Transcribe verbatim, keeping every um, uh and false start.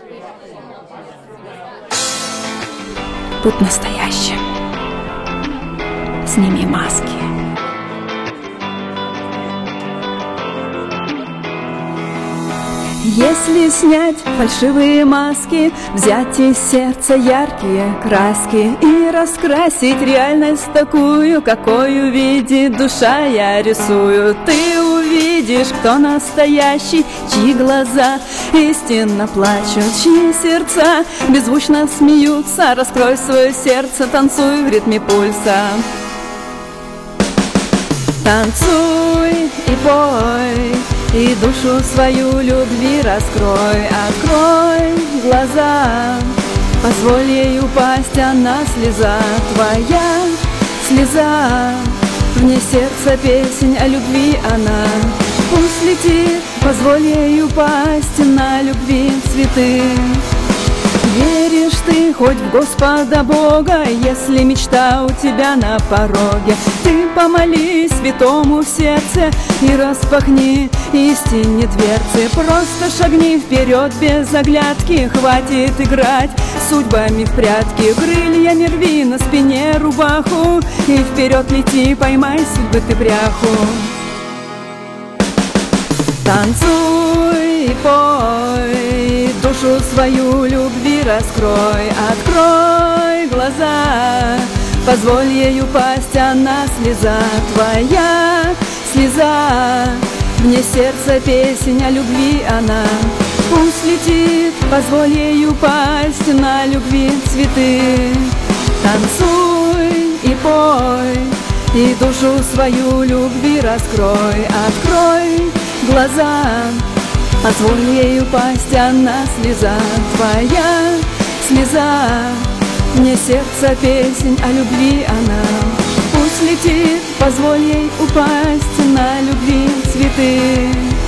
Будь настоящим. Сними маски. Если снять фальшивые маски, взять из сердца яркие краски и раскрасить реальность такую, какую видит душа, я рисую, ты увидишь, кто настоящий, чьи глаза истинно плачут, чьи сердца беззвучно смеются. Раскрой свое сердце, танцуй в ритме пульса. Танцуй и пой, и душу свою любви раскрой. Открой глаза, позволь ей упасть, она слеза твоя, слеза. Вне сердца песнь о любви она. Пусть летит, позволь ей упасть, на любви цветы. Веришь ты хоть в Господа Бога, если мечта у тебя на пороге, ты помолись святому в сердце и распахни истине дверцы. Просто шагни вперед без оглядки, хватит играть судьбами в прятки. Крыльями рви на спине рубаху и вперед лети, поймай судьбы ты пряху. Танцуй и пой, душу свою любви раскрой. Открой глаза, позволь ей упасть, она слеза твоя, слеза. Вне сердца песнь о любви она. Пусть летит, позволь ей упасть, на любви цветы. Танцуй и пой, и душу свою любви раскрой. Открой глаза, позволь ей упасть, она слеза твоя, слеза. Вне сердца песнь о любви она. Пусть летит, позволь ей упасть, на любви цветы.